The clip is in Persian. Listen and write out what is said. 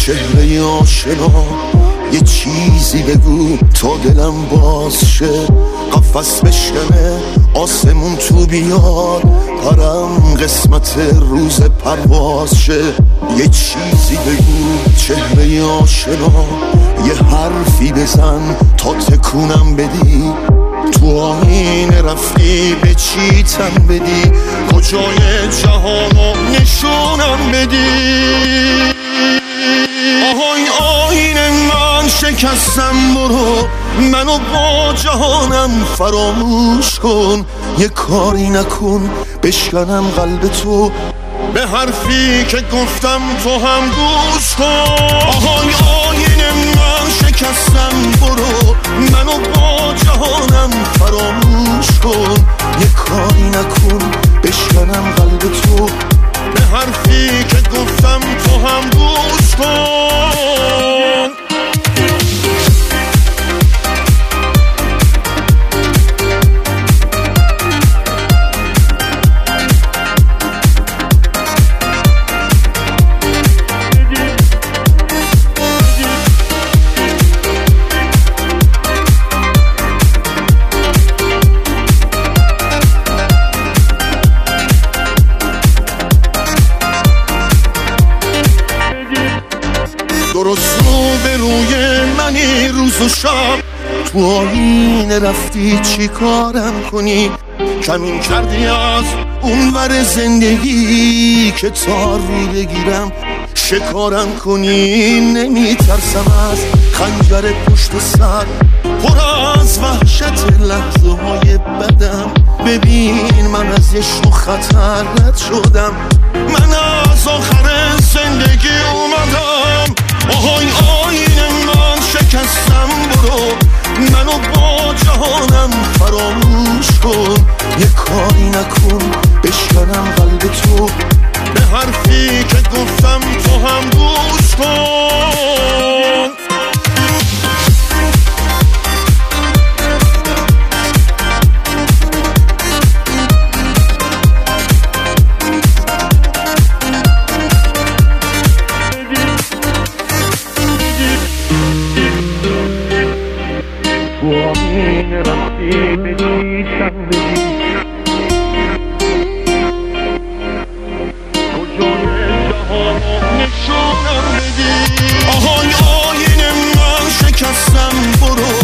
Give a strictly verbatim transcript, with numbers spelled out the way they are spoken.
چهره آشنا، یه چیزی بگو تا دلم باز شه. قفس بشکنه آسمون تو بیاد، پرم قسمت روز پرواز شه. یه چیزی بگو چهره آشنا، یه حرفی بزن تا تکونم بدی. تو آینه رفتی به چی تن بدی، کجای جهانو نشونم بدی. آهای آینه من شکستم، برو منو با جهانم فراموش کن. یه کاری نکن بشکنم قلب تو، به حرفی که گفتم تو هم گوش کن. آهای آینه من شکستم، برو منو با جهانم فراموش کن. یه کاری نکن بشکنم قلب تو، به حرفی که گفتم تو هم گوش کن. درست رو به روی منی روز و شب، تو آینه رفتی چی کارم کنی. کمین کردی از اون ور زندگی که تار رو بگیرم شکارم کنی. نمی ترسم از خنجر پشت سر، پر از وحشت لحظه های بدم. ببین من از یه شو خطر رد شدم، من از آخر زندگی اومدم. آهای آینه من شکستم، برو منو با جهانم فراموش کن. یه کاری نکن بشکنم قلب تو، به حرفی که گفتم تو هم گوش کن. آینه رفتی به چی تن بدی، کجای جهانو نشونم بدی. آهای آینه من شکستم، برو